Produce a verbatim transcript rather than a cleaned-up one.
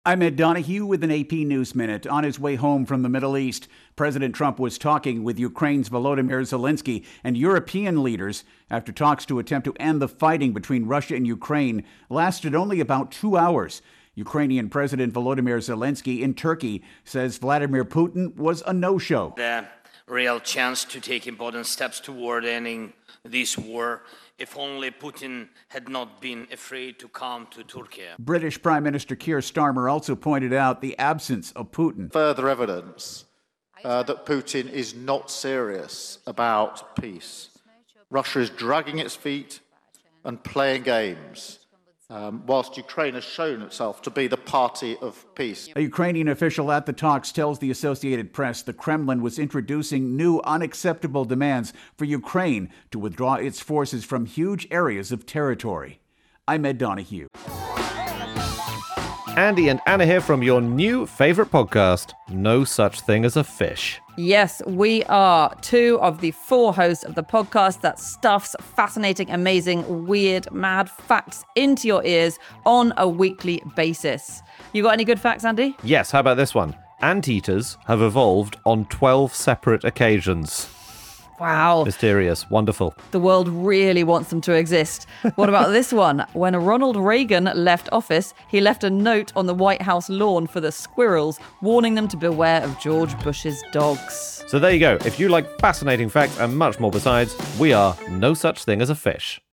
I'm Ed Donahue with an A P News Minute. On his way home from the Middle East, President Trump was talking with Ukraine's Volodymyr Zelensky and European leaders after talks to attempt to end the fighting between Russia and Ukraine lasted only about two hours. Ukrainian President Volodymyr Zelensky in Turkey says Vladimir Putin was a no-show. The real chance to take important steps toward ending this war, if only Putin had not been afraid to come to Turkey. British Prime Minister Keir Starmer also pointed out the absence of Putin. Further evidence uh, that Putin is not serious about peace. Russia is dragging its feet and playing games, um, whilst Ukraine has shown itself to be the party of peace. A Ukrainian official at the talks tells the Associated Press the Kremlin was introducing new unacceptable demands for Ukraine to withdraw its forces from huge areas of territory. I'm Ed Donahue. Andy and Anna here from your new favorite podcast, No Such Thing as a Fish. Yes, we are two of the four hosts of the podcast that stuffs fascinating, amazing, weird, mad facts into your ears on a weekly basis. You got any good facts, Andy? Yes, how about this one? Anteaters have evolved on twelve separate occasions. Wow. Mysterious. Wonderful. The world really wants them to exist. What about this one? When Ronald Reagan left office, he left a note on the White House lawn for the squirrels, warning them to beware of George Bush's dogs. So there you go. If you like fascinating facts and much more besides, we are No Such Thing as a Fish.